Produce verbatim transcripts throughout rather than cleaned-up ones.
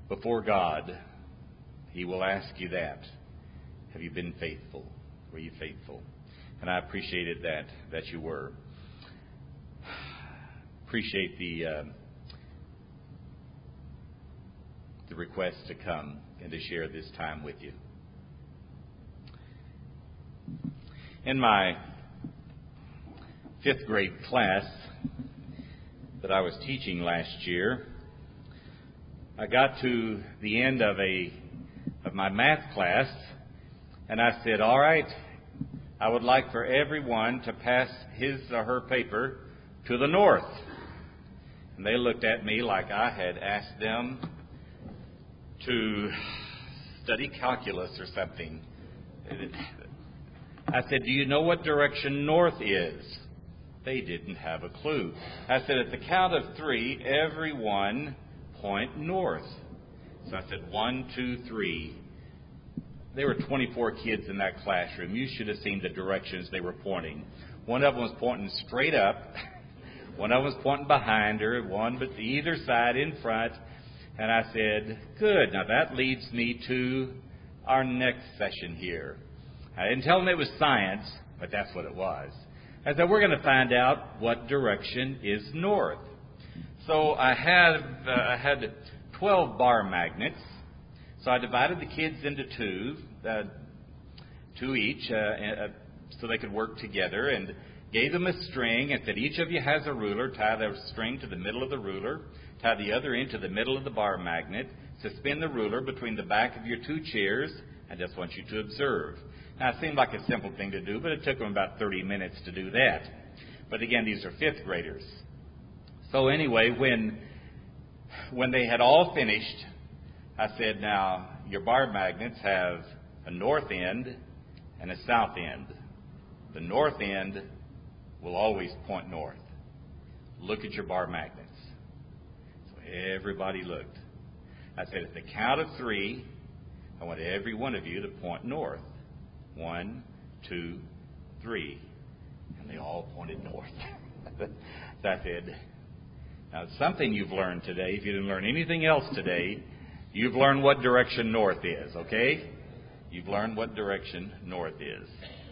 before God, He will ask you that. Have you been faithful? Were you faithful? And I appreciated that, that you were. Appreciate the uh, the request to come and to share this time with you. In my fifth grade class that I was teaching last year, I got to the end of a of my math class, and I said, all right, I would like for everyone to pass his or her paper to the north. And they looked at me like I had asked them to study calculus or something. I said, do you know what direction north is? They didn't have a clue. I said, at the count of three, everyone point north. So I said, one, two, three. There were twenty-four kids in that classroom. You should have seen the directions they were pointing. One of them was pointing straight up. One of them was pointing behind her. One but either side in front. And I said, good. Now that leads me to our next session here. I didn't tell them it was science, but that's what it was. I said, we're going to find out what direction is north. So I had uh, I had twelve bar magnets. So I divided the kids into two, uh, two each, uh, uh, so they could work together, and gave them a string and said, each of you has a ruler. Tie the string to the middle of the ruler. Tie the other end to the middle of the bar magnet. Suspend the ruler between the back of your two chairs. I just want you to observe. Now, it seemed like a simple thing to do, but it took them about thirty minutes to do that. But again, these are fifth graders. So anyway, when when they had all finished, I said, now, your bar magnets have a north end and a south end. The north end will always point north. Look at your bar magnets. So everybody looked. I said, at the count of three, I want every one of you to point north. One, two, three. And they all pointed north. So I said, now, something you've learned today, if you didn't learn anything else today, you've learned what direction north is, okay? You've learned what direction north is.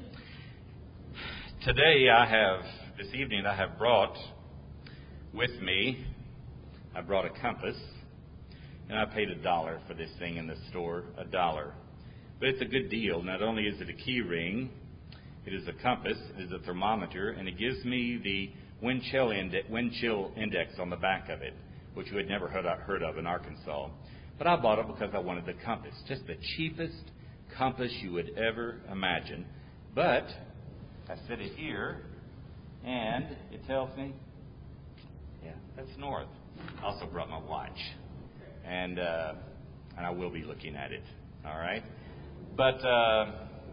Today I have, this evening I have brought with me, I brought a compass, and I paid a dollar for this thing in the store, a dollar. But it's a good deal. Not only is it a key ring, it is a compass, it is a thermometer, and it gives me the wind chill index, wind chill index on the back of it, which you had never heard, heard of in Arkansas. But I bought it because I wanted the compass, just the cheapest compass you would ever imagine. But I set it here, and it tells me, yeah, that's north. I also brought my watch, and uh, and I will be looking at it. All right, but uh,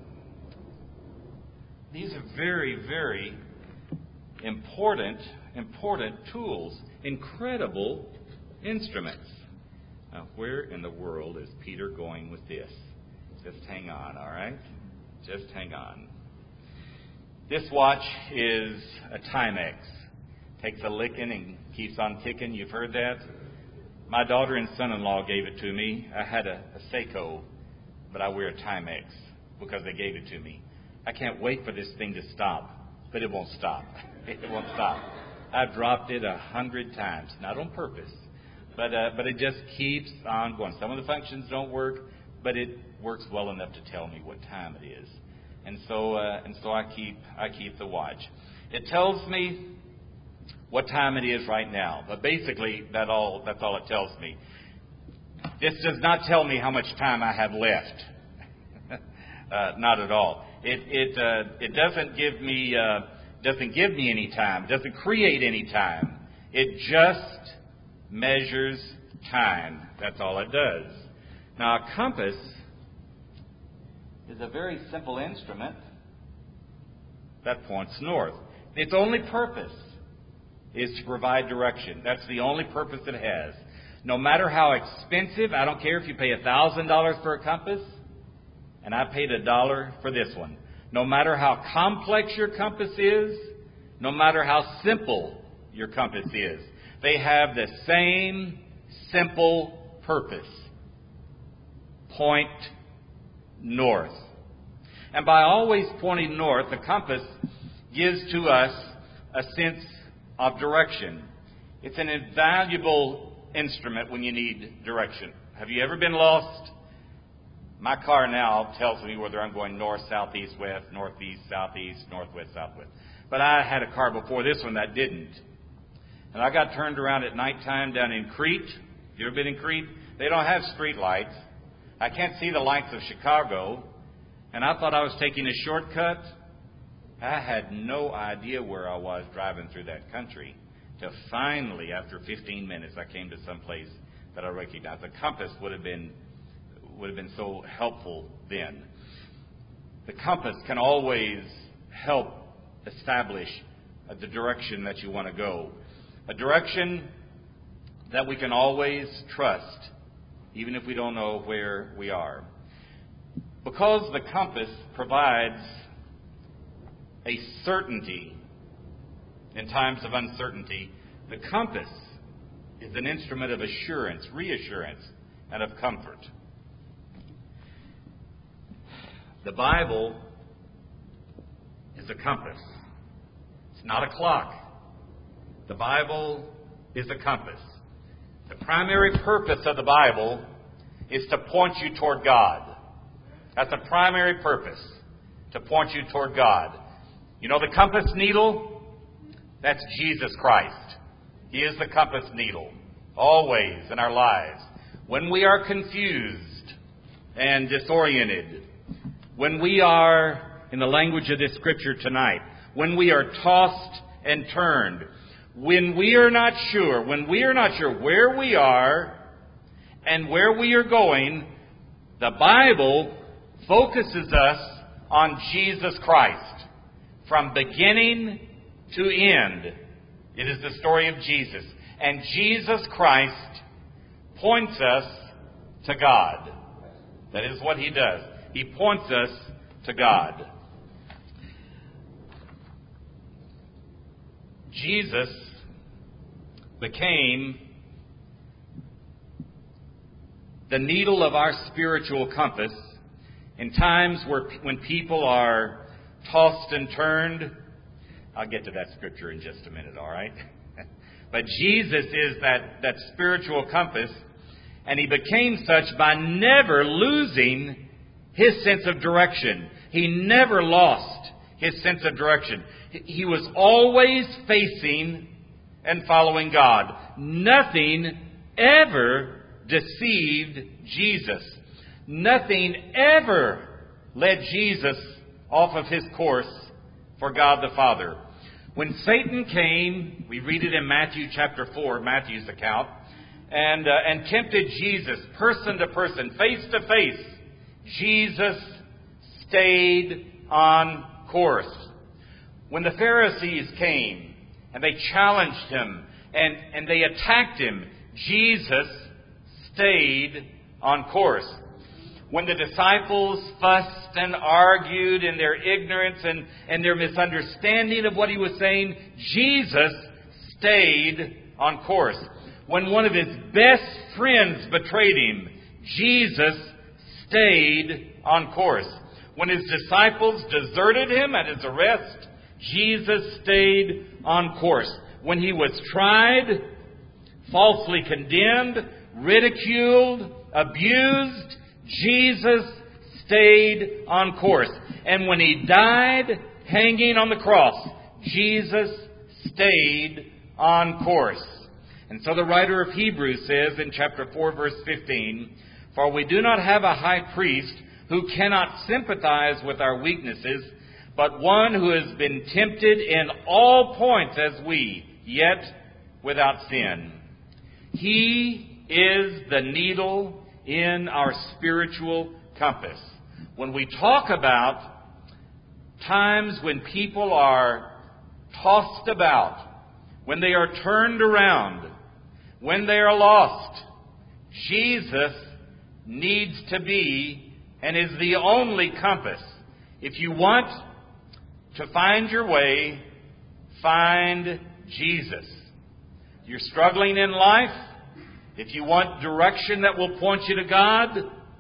these are very, very important, important tools, incredible instruments. Now, where in the world is Peter going with this? Just hang on, all right? Just hang on. This watch is a Timex. Takes a licking and keeps on ticking. You've heard that? My daughter and son-in-law gave it to me. I had a, a Seiko, but I wear a Timex because they gave it to me. I can't wait for this thing to stop, but it won't stop. It won't stop. I've dropped it a hundred times, not on purpose. But uh, but it just keeps on going. Some of the functions don't work, but it works well enough to tell me what time it is. And so uh, and so I keep I keep the watch. It tells me what time it is right now. But basically, that all that's all it tells me. This does not tell me how much time I have left. uh, not at all. It it uh, it doesn't give me uh, doesn't give me any time. Doesn't create any time. It just measures time. That's all it does. Now, a compass is a very simple instrument that points north. Its only purpose is to provide direction. That's the only purpose it has. No matter how expensive, I don't care if you pay one thousand dollars for a compass, and I paid a dollar for this one. No matter how complex your compass is, no matter how simple your compass is, they have the same simple purpose. point north. And by always pointing north, the compass gives to us a sense of direction. It's an invaluable instrument when you need direction. Have you ever been lost? My car now tells me whether I'm going north, south, east, west, northeast, southeast, northwest, southwest. But I had a car before this one that didn't. And I got turned around at nighttime down in Crete. You ever been in Crete? They don't have street lights. I can't see the lights of Chicago. And I thought I was taking a shortcut. I had no idea where I was driving through that country. Till finally, after fifteen minutes, I came to some place that I recognized. The compass would have been would have been so helpful then. The compass can always help establish the direction that you want to go. A direction that we can always trust, even if we don't know where we are. Because the compass provides a certainty in times of uncertainty, the compass is an instrument of assurance, reassurance, and of comfort. The Bible is a compass. It's not a clock. The Bible is a compass. The primary purpose of the Bible is to point you toward God. That's a primary purpose, to point you toward God. You know the compass needle? That's Jesus Christ. He is the compass needle, always in our lives. When we are confused and disoriented, when we are, in the language of this scripture tonight, when we are tossed and turned, when we are not sure, when we are not sure where we are and where we are going, the Bible focuses us on Jesus Christ. From beginning to end, it is the story of Jesus. And Jesus Christ points us to God. That is what He does. He points us to God. Jesus became the needle of our spiritual compass in times where when people are tossed and turned. I'll get to that scripture in just a minute, all right? But Jesus is that, that spiritual compass, and He became such by never losing His sense of direction. He never lost His sense of direction. He was always facing and following God. Nothing ever deceived Jesus. Nothing ever led Jesus off of His course for God the Father. When Satan came, we read it in Matthew chapter four, Matthew's account, and, uh, and tempted Jesus person to person, face to face, Jesus stayed on course. When the Pharisees came and they challenged Him and, and they attacked Him, Jesus stayed on course. When the disciples fussed and argued in their ignorance and, and their misunderstanding of what He was saying, Jesus stayed on course. When one of His best friends betrayed Him, Jesus stayed on course. When His disciples deserted Him at His arrest, Jesus stayed on course. When He was tried, falsely condemned, ridiculed, abused, Jesus stayed on course. And when He died hanging on the cross, Jesus stayed on course. And so the writer of Hebrews says in chapter four, verse fifteen, "For we do not have a high priest who cannot sympathize with our weaknesses, but one who has been tempted in all points as we, yet without sin." He is the needle in our spiritual compass. When we talk about times when people are tossed about, when they are turned around, when they are lost, Jesus needs to be and is the only compass. If you want to find your way, find Jesus. If you're struggling in life, if you want direction that will point you to God,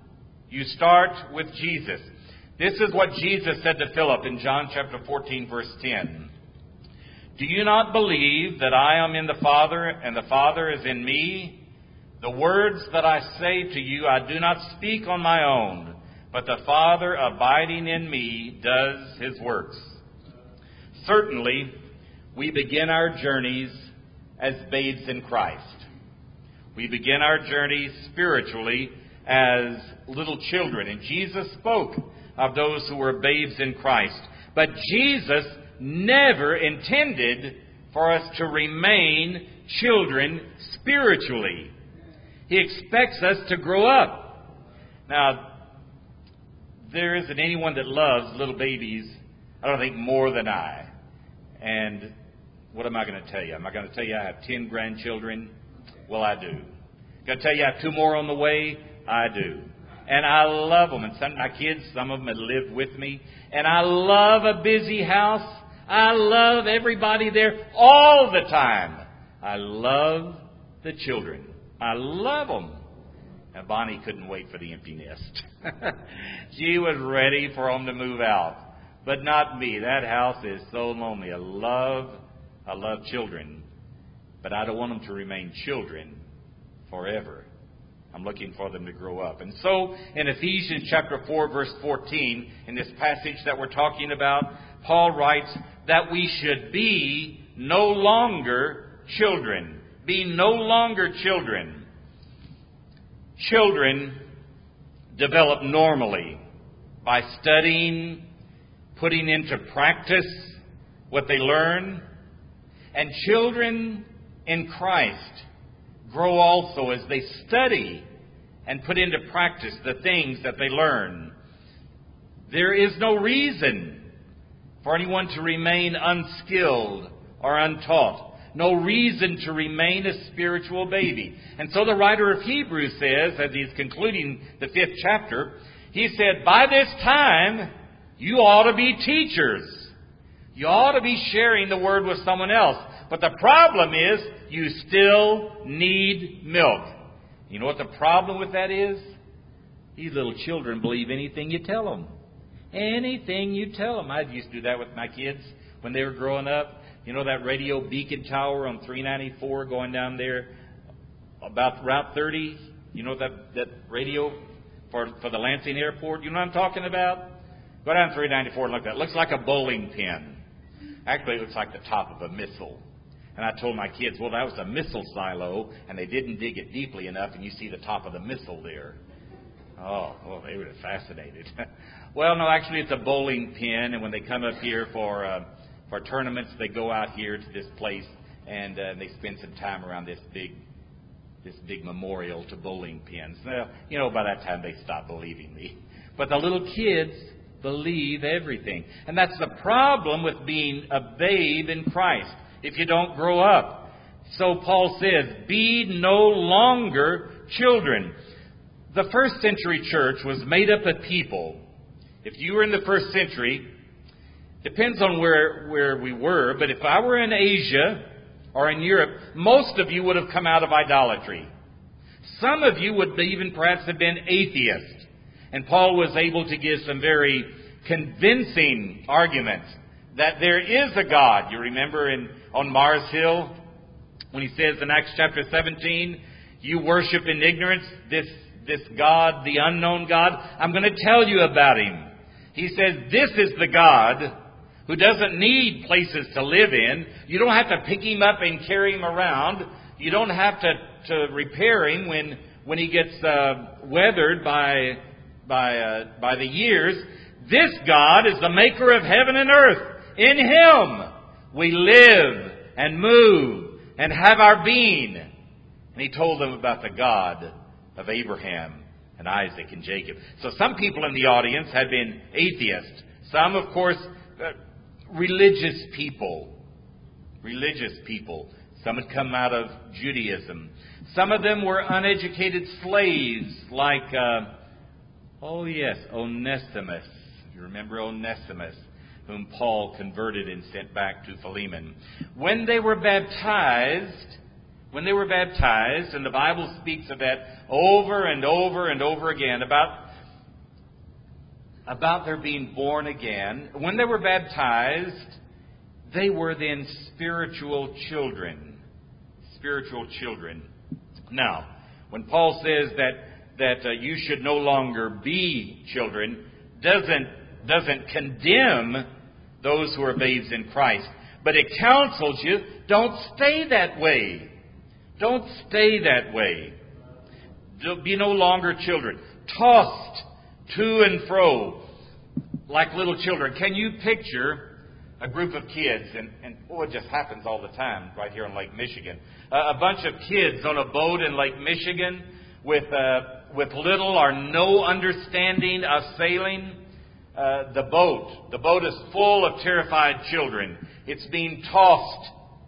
You start with Jesus. This is what Jesus said to Philip in John chapter fourteen, verse ten. Do you not believe that I am in the Father and the Father is in me? The words that I say to you I do not speak on my own, but the Father abiding in me does His works. Certainly, we begin our journeys as babes in Christ. We begin our journey spiritually as little children. And Jesus spoke of those who were babes in Christ. But Jesus never intended for us to remain children spiritually. He expects us to grow up. Now, there isn't anyone that loves little babies, I don't think, more than I. And what am I going to tell you? Am I going to tell you I have ten grandchildren? Well, I do. Going to tell you I have two more on the way? I do. And I love them. And some of my kids, some of them have lived with me. And I love a busy house. I love everybody there all the time. I love the children. I love them. And Bonnie couldn't wait for the empty nest. She was ready for them to move out. But not me. That house is so lonely. I love, I love children. But I don't want them to remain children forever. I'm looking for them to grow up. And so, in Ephesians chapter four, verse fourteen, in this passage that we're talking about, Paul writes that we should be no longer children. Be no longer children. Children develop normally by studying, putting into practice what they learn. And children in Christ grow also as they study and put into practice the things that they learn. There is no reason for anyone to remain unskilled or untaught. No reason to remain a spiritual baby. And so the writer of Hebrews says, as he's concluding the fifth chapter, he said, by this time, you ought to be teachers. You ought to be sharing the word with someone else. But the problem is, you still need milk. You know what the problem with that is? These little children believe anything you tell them. Anything you tell them. I used to do that with my kids when they were growing up. You know that radio beacon tower on three ninety-four going down there about Route thirty? You know that, that radio for, for the Lansing Airport? You know what I'm talking about? Go down three ninety-four and look at that. It looks like a bowling pin. Actually, it looks like the top of a missile. And I told my kids, well, that was a missile silo, and they didn't dig it deeply enough, and you see the top of the missile there. Oh, well, they were fascinated. Well, no, actually, it's a bowling pin, and when they come up here for uh, for tournaments, they go out here to this place, and uh, they spend some time around this big this big memorial to bowling pins. Well, you know, by that time, they stopped believing me. But the little kids believe everything. And that's the problem with being a babe in Christ, if you don't grow up. So Paul says, be no longer children. The first century church was made up of people. If you were in the first century, depends on where, where we were, but if I were in Asia or in Europe, most of you would have come out of idolatry. Some of you would even perhaps have been atheists. And Paul was able to give some very convincing arguments that there is a God. You remember in on Mars Hill when he says in Acts chapter seventeen, you worship in ignorance this, this God, the unknown God. I'm going to tell you about him. He says this is the God who doesn't need places to live in. You don't have to pick him up and carry him around. You don't have to, to repair him when, when he gets uh, weathered by... By, uh, by the years. This God is the maker of heaven and earth. In Him we live and move and have our being. And He told them about the God of Abraham and Isaac and Jacob. So some people in the audience had been atheists. Some, of course, uh, religious people. Religious people. Some had come out of Judaism. Some of them were uneducated slaves like... Uh, Oh, yes, Onesimus. You remember Onesimus, whom Paul converted and sent back to Philemon. When they were baptized, when they were baptized, and the Bible speaks of that over and over and over again, about about their being born again. When they were baptized, they were then spiritual children. Spiritual children. Now, when Paul says that that uh, you should no longer be children, doesn't doesn't condemn those who are babes in Christ, but it counsels you, don't stay that way. Don't stay that way. Be no longer children, tossed to and fro like little children. Can you picture a group of kids, and, and oh, it just happens all the time right here on Lake Michigan, uh, a bunch of kids on a boat in Lake Michigan with uh, with little or no understanding of sailing. Uh, the boat, the boat is full of terrified children. It's being tossed.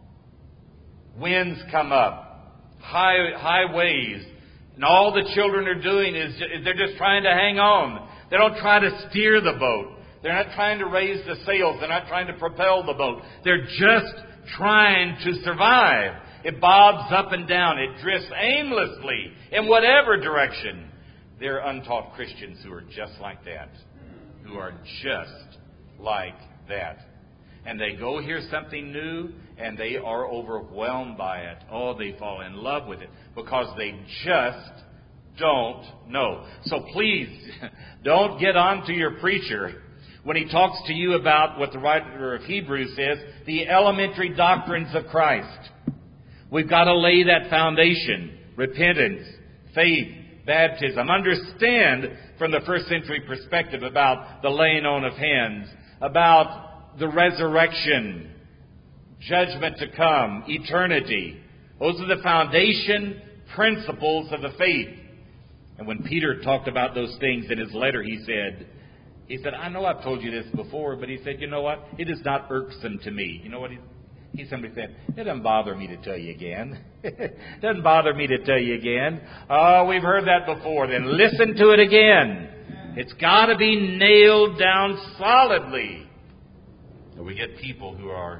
Winds come up, high high waves, and all the children are doing is they're just trying to hang on. They don't try to steer the boat. They're not trying to raise the sails. They're not trying to propel the boat. They're just trying to survive. It bobs up and down. It drifts aimlessly in whatever direction. They're untaught Christians who are just like that. Who are just like that. And they go hear something new and they are overwhelmed by it. Oh, they fall in love with it because they just don't know. So please, don't get on to your preacher when he talks to you about what the writer of Hebrews says, the elementary doctrines of Christ. We've got to lay that foundation. Repentance, faith, baptism. Understand from the first century perspective about the laying on of hands, about the resurrection, judgment to come, eternity. Those are the foundation principles of the faith. And when Peter talked about those things in his letter, he said, he said, I know I've told you this before, but he said, you know what? It is not irksome to me. You know what he He simply said, it doesn't bother me to tell you again. It doesn't bother me to tell you again. Oh, we've heard that before. Then listen to it again. It's got to be nailed down solidly. And we get people who are,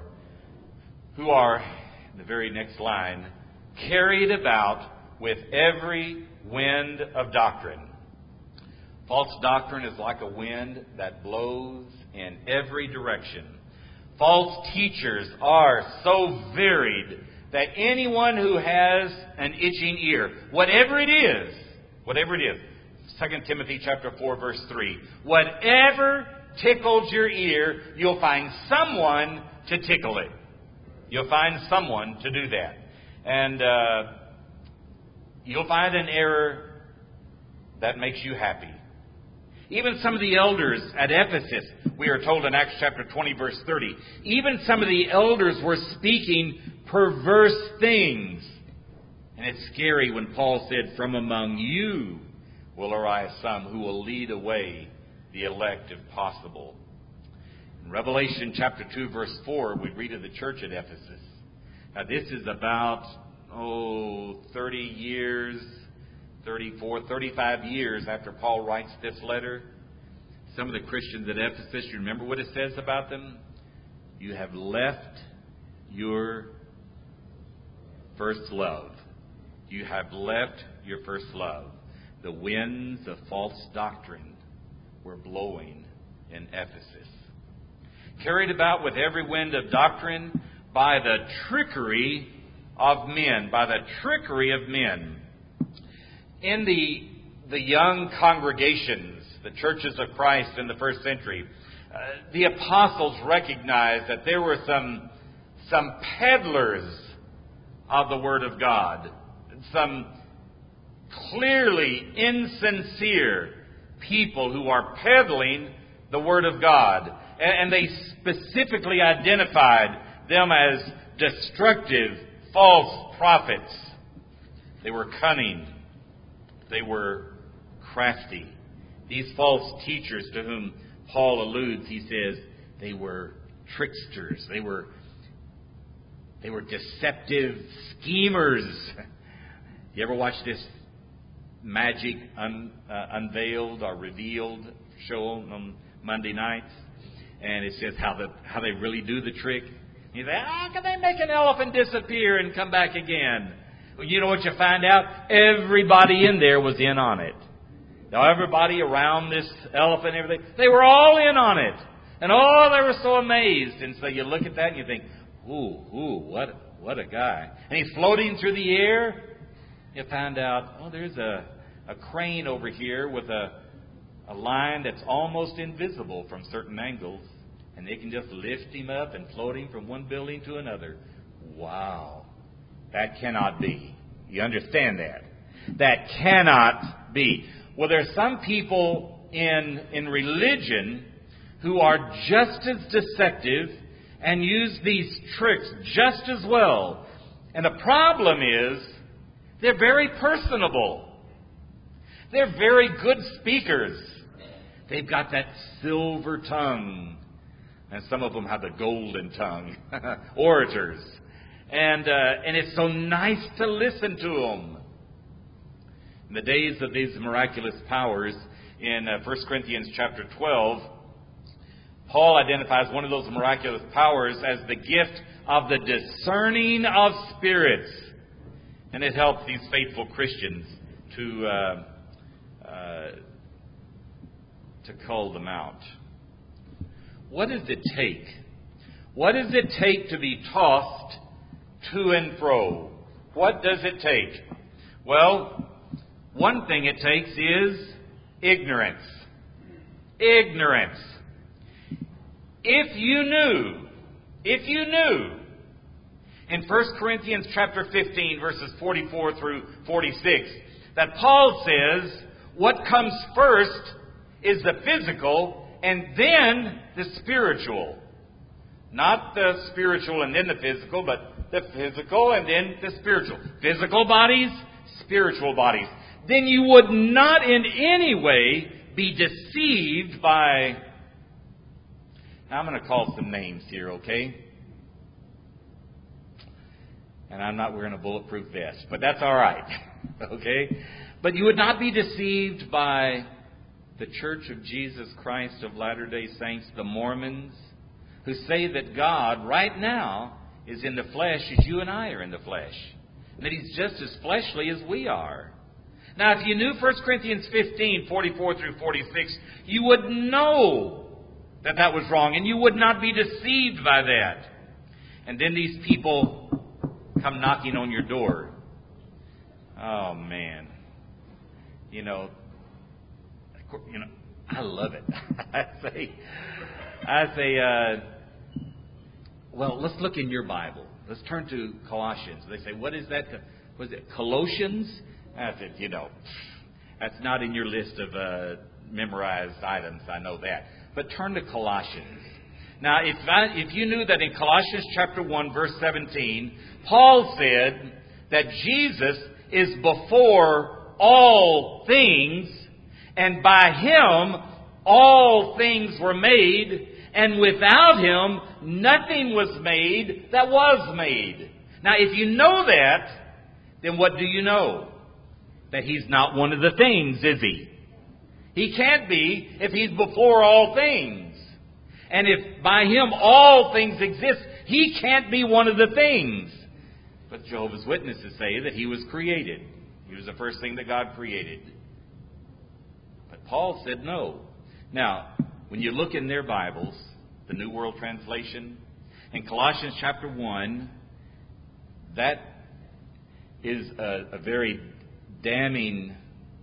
who are, in the very next line, carried about with every wind of doctrine. False doctrine is like a wind that blows in every direction. False teachers are so varied that anyone who has an itching ear, whatever it is, whatever it is, Second Timothy chapter four, verse three, whatever tickles your ear, you'll find someone to tickle it. You'll find someone to do that. And uh, you'll find an error that makes you happy. Even some of the elders at Ephesus, we are told in Acts chapter twenty, verse thirty, even some of the elders were speaking perverse things. And it's scary when Paul said, from among you will arise some who will lead away the elect if possible. In Revelation chapter two, verse four, we read of the church at Ephesus. Now this is about, oh, thirty years... thirty-four, thirty-five years after Paul writes this letter. Some of the Christians at Ephesus, you remember what it says about them? You have left your first love. You have left your first love. The winds of false doctrine were blowing in Ephesus. Carried about with every wind of doctrine by the trickery of men. By the trickery of men. In the the young congregations, the churches of Christ in the first century, uh, the apostles recognized that there were some some peddlers of the Word of God, some clearly insincere people who are peddling the Word of God, and, and they specifically identified them as destructive, false prophets. They were cunning. They were crafty. These false teachers to whom Paul alludes, he says, they were tricksters. They were they were deceptive schemers. You ever watch this Magic un, uh, Unveiled or Revealed show on Monday nights? And it says how the how they really do the trick. You say, how can they make an elephant disappear and come back again? You know what you find out? Everybody in there was in on it. Now everybody around this elephant and everything, they were all in on it. And oh, they were so amazed. And so you look at that and you think, ooh, ooh, what, what a guy. And he's floating through the air. You find out, oh, there's a, a crane over here with a, a line that's almost invisible from certain angles. And they can just lift him up and float him from one building to another. Wow. That cannot be. You understand that? That cannot be. Well, there are some people in, in religion who are just as deceptive and use these tricks just as well. And the problem is, they're very personable. They're very good speakers. They've got that silver tongue. And some of them have the golden tongue. Orators. And, uh, and it's so nice to listen to them. In the days of these miraculous powers, in uh, First Corinthians chapter twelve, Paul identifies one of those miraculous powers as the gift of the discerning of spirits. And it helps these faithful Christians to uh, uh, to cull them out. What does it take? What does it take to be tossed to and fro? What does it take? Well, one thing it takes is ignorance. Ignorance. If you knew, if you knew, in First Corinthians chapter fifteen, verses forty-four through forty-six, that Paul says what comes first is the physical and then the spiritual. Not the spiritual and then the physical, but the physical and then the spiritual. Physical bodies, spiritual bodies. Then you would not in any way be deceived by... Now I'm going to call some names here, okay? And I'm not wearing a bulletproof vest, but that's all right, okay? But you would not be deceived by the Church of Jesus Christ of Latter-day Saints, the Mormons, who say that God right now is in the flesh as you and I are in the flesh. And that He's just as fleshly as we are. Now, if you knew First Corinthians fifteen, forty-four through forty-six, you would know that that was wrong, and you would not be deceived by that. And then these people come knocking on your door. Oh, man. You know, you know, I love it. I say, I say, uh, well, let's look in your Bible. Let's turn to Colossians. They say, what is that? What is it? Colossians? I said, you know, that's not in your list of uh, memorized items. I know that. But turn to Colossians. Now, if, I, if you knew that in Colossians chapter one, verse seventeen, Paul said that Jesus is before all things, and by Him all things were made, and without Him nothing was made that was made. Now, if you know that, then what do you know? That He's not one of the things, is He? He can't be if He's before all things. And if by Him all things exist, He can't be one of the things. But Jehovah's Witnesses say that He was created. He was the first thing that God created. But Paul said no. Now, when you look in their Bibles, the New World Translation, in Colossians chapter one, that is a, a very damning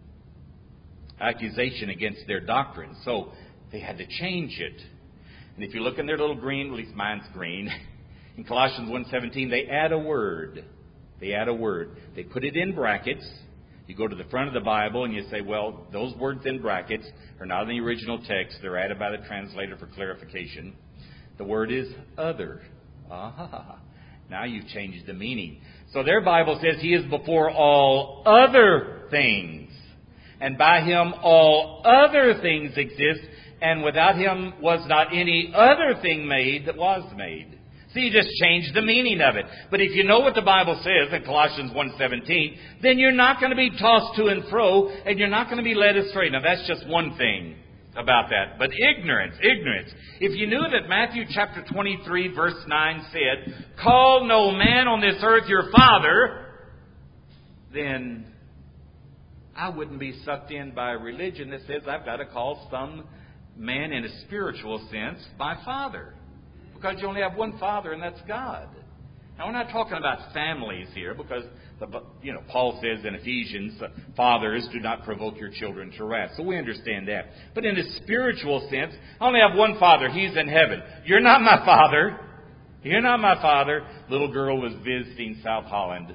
accusation against their doctrine. So they had to change it. And if you look in their little green, at least mine's green, in Colossians one seventeen, they add a word. They add a word. They put it in brackets. You go to the front of the Bible and you say, well, those words in brackets are not in the original text. They're added by the translator for clarification. The word is other. Ah, now you've changed the meaning. So their Bible says He is before all other things. And by Him all other things exist. And without Him was not any other thing made that was made. See, you just changed the meaning of it. But if you know what the Bible says in Colossians one seventeen, then you're not going to be tossed to and fro, and you're not going to be led astray. Now, that's just one thing about that. But ignorance, ignorance. If you knew that Matthew chapter twenty-three, verse nine said, call no man on this earth your father, then I wouldn't be sucked in by a religion that says I've got to call some man in a spiritual sense my father. Because you only have one Father, and that's God. Now, we're not talking about families here, because the, you know Paul says in Ephesians, fathers, do not provoke your children to wrath. So we understand that. But in a spiritual sense, I only have one Father. He's in heaven. You're not my father. You're not my father. Little girl was visiting South Holland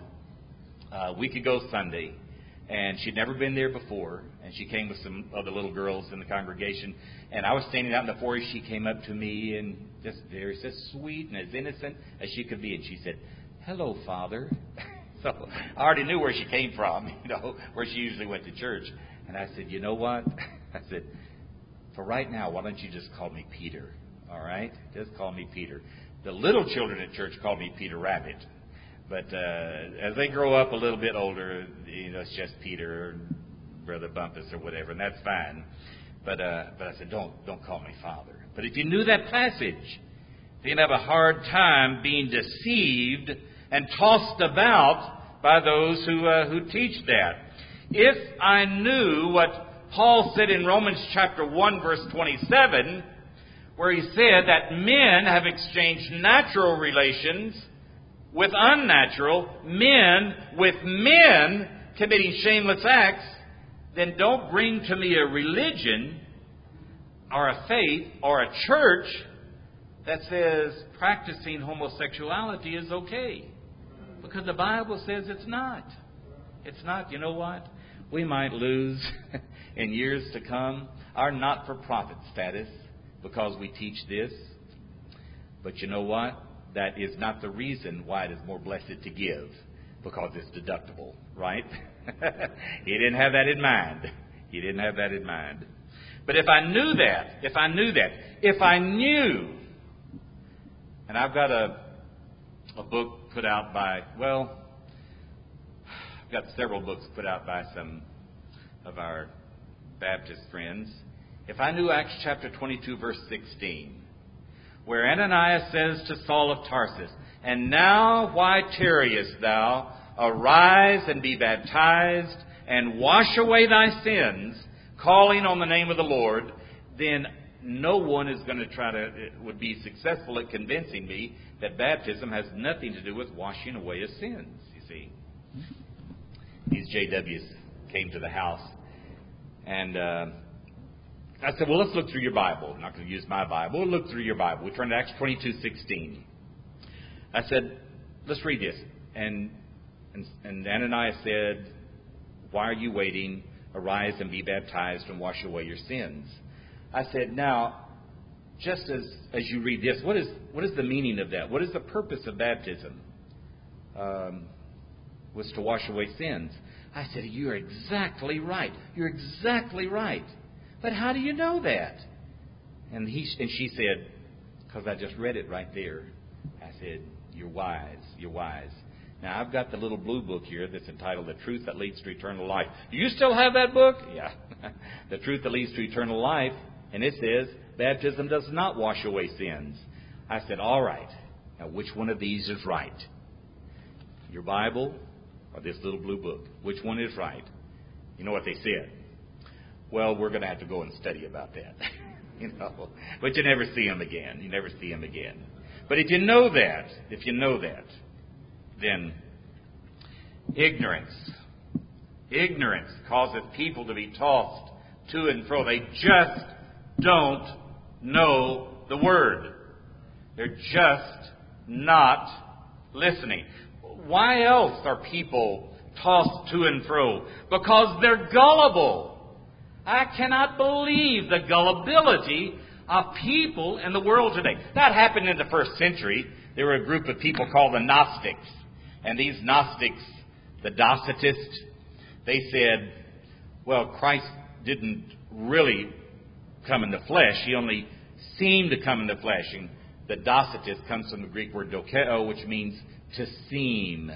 a week ago Sunday. And she'd never been there before. And she came with some other little girls in the congregation. And I was standing out in the foyer. She came up to me and just very as sweet and as innocent as she could be. And she said, "Hello, Father." So I already knew where she came from, you know, where she usually went to church. And I said, "You know what?" I said, "For right now, why don't you just call me Peter? All right? Just call me Peter." The little children at church call me Peter Rabbit. But uh, as they grow up a little bit older, you know, it's just Peter or Brother Bumpus or whatever, and that's fine. But uh, but I said, don't don't call me Father. But if you knew that passage, you'd have a hard time being deceived and tossed about by those who uh, who teach that. If I knew what Paul said in Romans chapter one, verse twenty-seven, where he said that men have exchanged natural relations with unnatural, men with men committing shameless acts, then don't bring to me a religion or a faith or a church that says practicing homosexuality is okay. Because the Bible says it's not. It's not. You know what? We might lose in years to come our not-for-profit status because we teach this. But you know what? That is not the reason why it is more blessed to give, because it's deductible, right? He didn't have that in mind. He didn't have that in mind. But if I knew that, if I knew that, if I knew, and I've got a a book put out by, well, I've got several books put out by some of our Baptist friends. If I knew Acts chapter twenty-two, verse sixteen, where Ananias says to Saul of Tarsus, "And now why tarriest thou? Arise and be baptized, and wash away thy sins, calling on the name of the Lord," then no one is going to try to, would be successful at convincing me that baptism has nothing to do with washing away of sins, you see. These J Ws came to the house, and uh, I said, well, let's look through your Bible. I'm not going to use my Bible. We'll look through your Bible. We turned to Acts twenty-two sixteen. I said, let's read this. And, and, and Ananias said, "Why are you waiting? Arise and be baptized and wash away your sins." I said, now, just as, as you read this, what is what is the meaning of that? What is the purpose of baptism? Um, was to wash away sins. I said, you're exactly right. You're exactly right. But how do you know that? And he and she said, because I just read it right there. I said, you're wise. You're wise. Now, I've got the little blue book here that's entitled The Truth That Leads to Eternal Life. Do you still have that book? Yeah. The Truth That Leads to Eternal Life. And it says, baptism does not wash away sins. I said, all right. Now, which one of these is right? Your Bible or this little blue book? Which one is right? You know what they said? Well, we're going to have to go and study about that. you know, But you never see them again. You never see them again. But if you know that, if you know that, then ignorance, ignorance causes people to be tossed to and fro. They just don't know the Word. They're just not listening. Why else are people tossed to and fro? Because they're gullible. I cannot believe the gullibility of people in the world today. That happened in the first century. There were a group of people called the Gnostics. And these Gnostics, the Docetists, they said, well, Christ didn't really come in the flesh. He only seemed to come in the flesh. And the Docetist comes from the Greek word dokeo, which means to seem.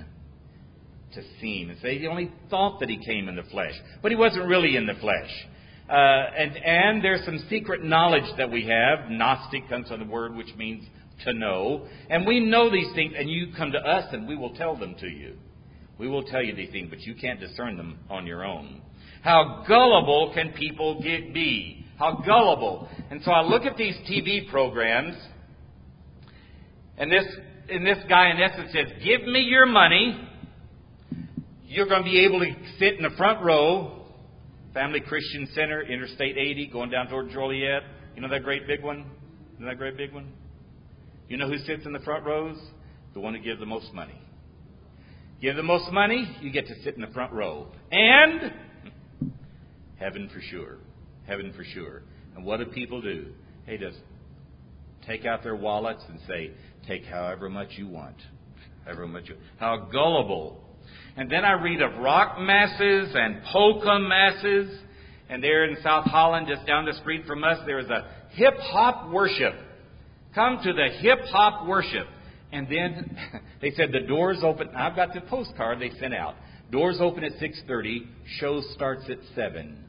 To seem. And say he only thought that he came in the flesh. But he wasn't really in the flesh. Uh, and, and there's some secret knowledge that we have. Gnostic comes from the word which means to know. And we know these things, and you come to us and we will tell them to you. We will tell you these things, but you can't discern them on your own. How gullible can people get, be? How gullible. And so I look at these T V programs, and this, and this guy in essence says, give me your money. You're going to be able to sit in the front row. Family Christian Center, Interstate eighty, going down toward Joliet. You know that great big one? You know that great big one? You know who sits in the front rows? The one who gives the most money. Give the most money, you get to sit in the front row. And heaven for sure. Heaven for sure. And what do people do? They just take out their wallets and say, take however much you want. However much you How gullible. And then I read of rock masses and polka masses. And there in South Holland, just down the street from us, there is a hip-hop worship. Come to the hip-hop worship. And then they said the doors open. I've got the postcard they sent out. Doors open at six thirty. Show starts at seven.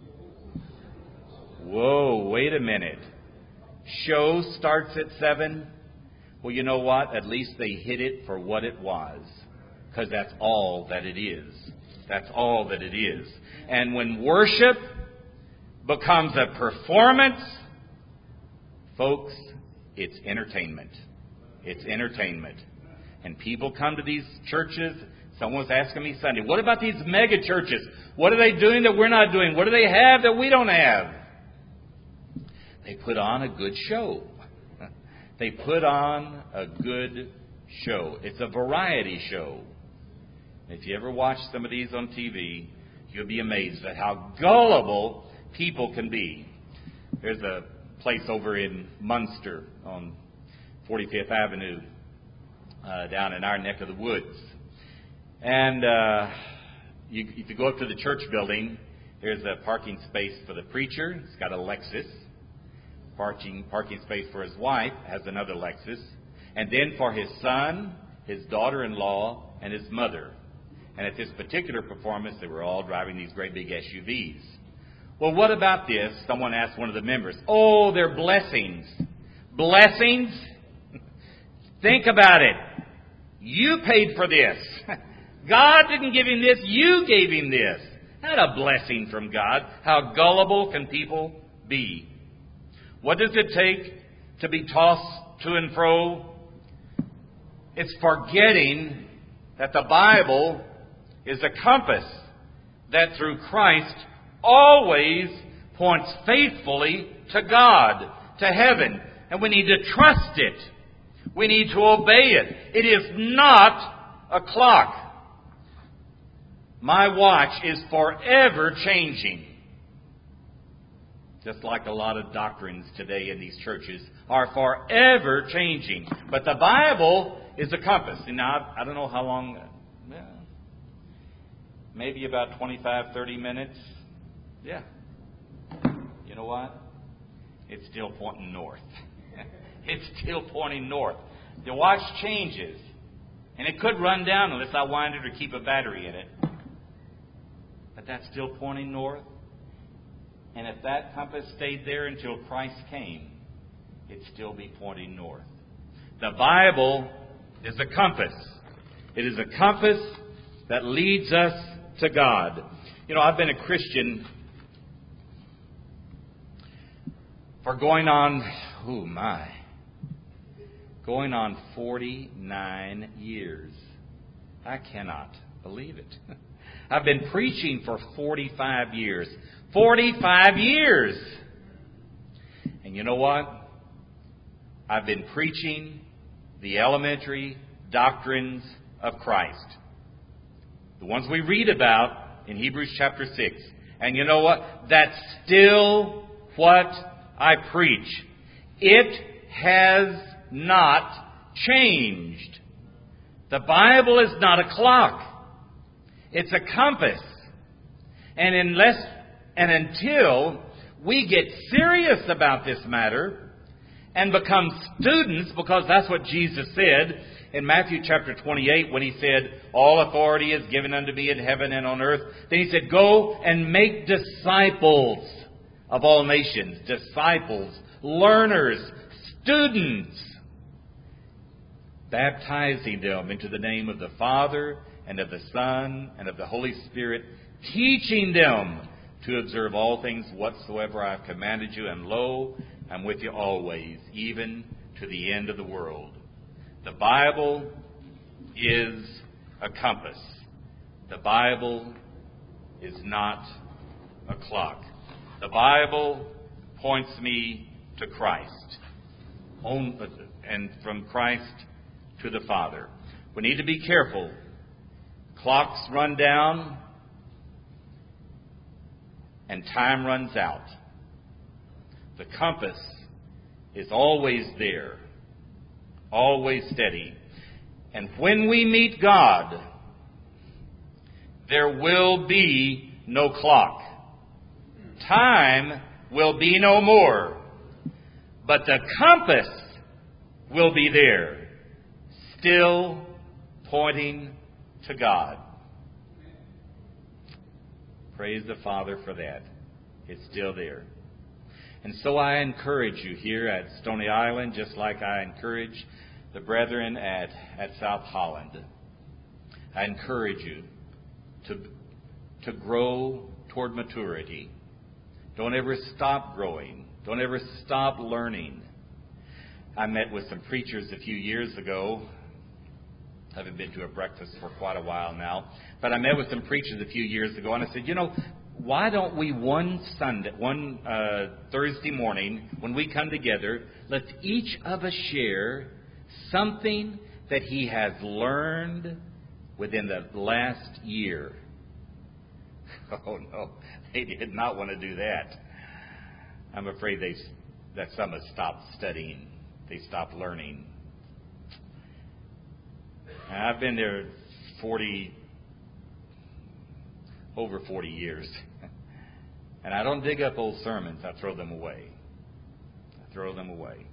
Whoa, wait a minute. Show starts at seven? Well, you know what? At least they hit it for what it was. Because that's all that it is. That's all that it is. And when worship becomes a performance, folks, it's entertainment. It's entertainment. And people come to these churches. Someone was asking me Sunday, what about these mega churches? What are they doing that we're not doing? What do they have that we don't have? They put on a good show. They put on a good show. It's a variety show. If you ever watch some of these on T V, you'll be amazed at how gullible people can be. There's a place over in Munster on forty-fifth Avenue, uh, down in our neck of the woods. And uh, you, if you go up to the church building, there's a parking space for the preacher. He's got a Lexus. Parking, parking space for his wife has another Lexus. And then for his son, his daughter-in-law, and his mother. And at this particular performance, they were all driving these great big S U Vs. Well, what about this? Someone asked one of the members. Oh, they're blessings. Blessings? Think about it. You paid for this. God didn't give him this. You gave him this. Not a blessing from God. How gullible can people be? What does it take to be tossed to and fro? It's forgetting that the Bible is a compass that through Christ always points faithfully to God, to heaven. And we need to trust it. We need to obey it. It is not a clock. My watch is forever changing. Just like a lot of doctrines today in these churches are forever changing. But the Bible is a compass. And now, I don't know how long, well, maybe about twenty-five, thirty minutes. Yeah. You know what? It's still pointing north. It's still pointing north. The watch changes. And it could run down unless I wind it or keep a battery in it. But that's still pointing north. And if that compass stayed there until Christ came, it'd still be pointing north. The Bible is a compass. It is a compass that leads us to God. You know, I've been a Christian for going on, oh my, going on forty-nine years. I cannot believe it. I've been preaching for forty-five years. forty-five years. And you know what? I've been preaching the elementary doctrines of Christ. The ones we read about in Hebrews chapter six. And you know what? That's still what I preach. It has not changed. The Bible is not a clock. It's a compass. And unless and until we get serious about this matter and become students, because that's what Jesus said in Matthew chapter twenty-eight when he said, all authority is given unto me in heaven and on earth. Then he said, go and make disciples of all nations. Disciples, learners, students. Baptizing them into the name of the Father and of the Son and of the Holy Spirit. Teaching them to observe all things whatsoever I have commanded you, and lo, I'm with you always, even to the end of the world. The Bible is a compass. The Bible is not a clock. The Bible points me to Christ, and from Christ to the Father. We need to be careful. Clocks run down and time runs out. The compass is always there, always steady. And when we meet God, there will be no clock. Time will be no more. But the compass will be there, still pointing to God. Praise the Father for that. It's still there. And so I encourage you here at Stony Island, just like I encourage the brethren at, at South Holland. I encourage you to, to grow toward maturity. Don't ever stop growing. Don't ever stop learning. I met with some preachers a few years ago. I haven't been to a breakfast for quite a while now. But I met with some preachers a few years ago, and I said, you know, why don't we one Sunday, one uh, Thursday morning, when we come together, let's each of us share something that he has learned within the last year. Oh, no, they did not want to do that. I'm afraid they that some have stopped studying. They stopped learning. And I've been there forty, over forty years. And I don't dig up old sermons. I throw them away. I throw them away.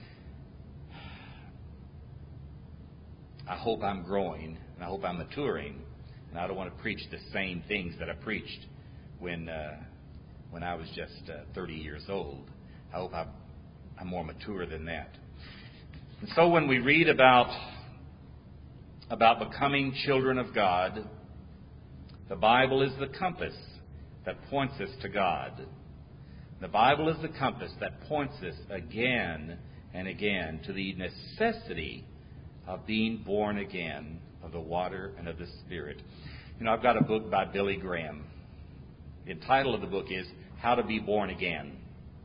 I hope I'm growing, and I hope I'm maturing, and I don't want to preach the same things that I preached when uh, when I was just uh, thirty years old. I hope I'm, I'm more mature than that. And so when we read about about becoming children of God, the Bible is the compass that points us to God. The Bible is the compass that points us again and again to the necessity of being born again of the water and of the Spirit. You know, I've got a book by Billy Graham. The title of the book is How to Be Born Again.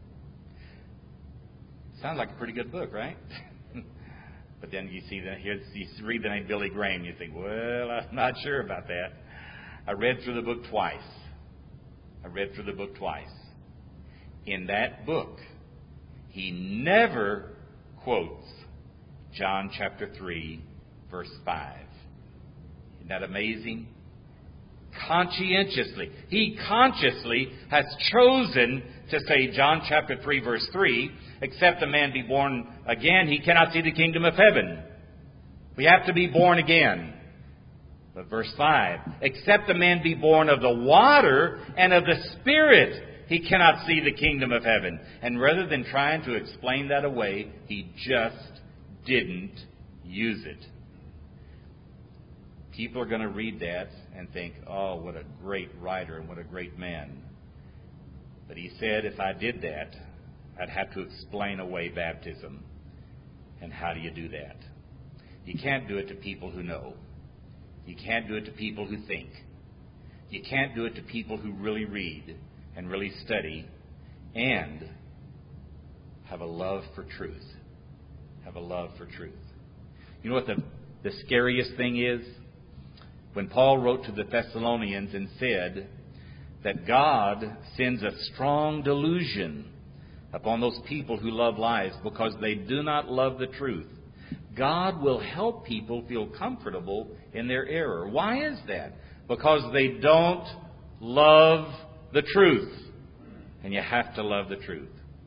Sounds like a pretty good book, right? But then you see that here, you read the name Billy Graham, you think, well, I'm not sure about that. I read through the book twice. I read through the book twice. In that book, he never quotes John chapter three, verse five. Isn't that amazing? Conscientiously. He consciously has chosen to say John chapter three, verse three, except a man be born again, he cannot see the kingdom of heaven. We have to be born again. But verse five, except a man be born of the water and of the Spirit, he cannot see the kingdom of heaven. And rather than trying to explain that away, he just didn't use it. People are going to read that and think, oh, what a great writer and what a great man. But he said, if I did that, I'd have to explain away baptism. And how do you do that? You can't do it to people who know. You can't do it to people who think. You can't do it to people who really read and really study and have a love for truth. Have a love for truth. You know what the, the scariest thing is? When Paul wrote to the Thessalonians and said that God sends a strong delusion upon those people who love lies because they do not love the truth. God will help people feel comfortable in their error. Why is that? Because they don't love the truth. And you have to love the truth.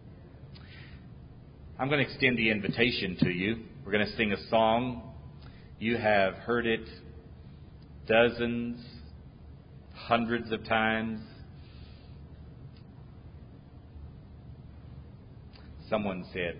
I'm going to extend the invitation to you. We're going to sing a song. You have heard it dozens, hundreds of times. Someone said,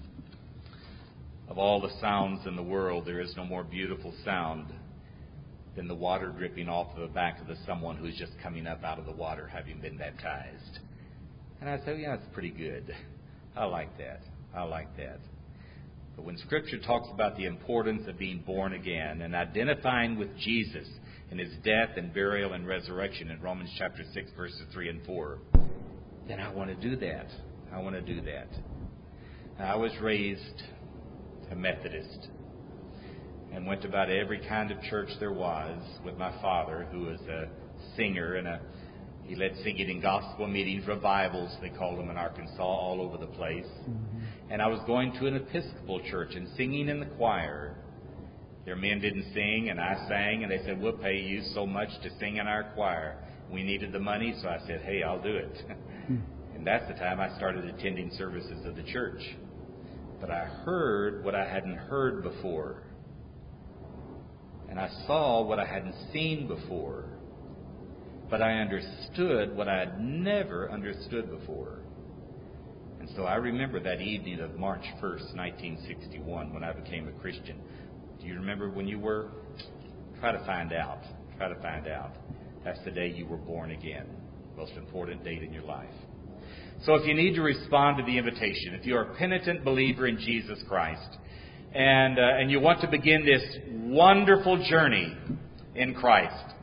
of all the sounds in the world, there is no more beautiful sound than the water dripping off of the back of the someone who's just coming up out of the water having been baptized. And I said, yeah, that's pretty good. I like that. I like that. But when Scripture talks about the importance of being born again and identifying with Jesus in His death and burial and resurrection in Romans chapter six, verses three and four, then I want to do that. I want to do that. Now, I was raised a Methodist and went to about every kind of church there was with my father, who was a singer, and a, he led singing in gospel meetings, revivals, they called them in Arkansas, all over the place. Mm-hmm. And I was going to an Episcopal church and singing in the choir. Their men didn't sing, and I sang, and they said, we'll pay you so much to sing in our choir. We needed the money, so I said, hey, I'll do it. And that's the time I started attending services of the church. But I heard what I hadn't heard before. And I saw what I hadn't seen before. But I understood what I had never understood before. And so I remember that evening of March first, nineteen sixty-one, when I became a Christian. Do you remember when you were? Try to find out. Try to find out. That's the day you were born again. Most important date in your life. So if you need to respond to the invitation, if you're a penitent believer in Jesus Christ, and uh, and you want to begin this wonderful journey in Christ.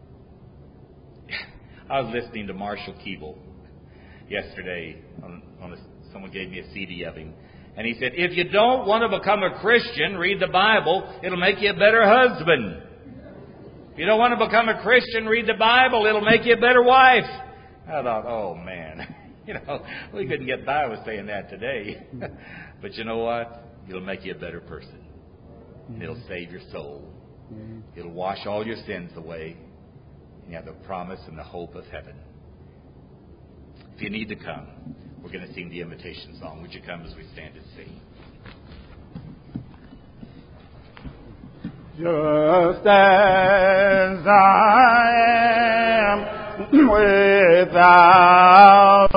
I was listening to Marshall Keeble yesterday. On, on a, someone gave me a C D of him. And he said, if you don't want to become a Christian, read the Bible. It'll make you a better husband. If you don't want to become a Christian, read the Bible. It'll make you a better wife. I thought, oh, man. You know, we couldn't get by with saying that today. But you know what? It'll make you a better person. And it'll save your soul. It'll wash all your sins away. And you have the promise and the hope of heaven. If you need to come, we're going to sing the invitation song. Would you come as we stand and sing? Just as I am without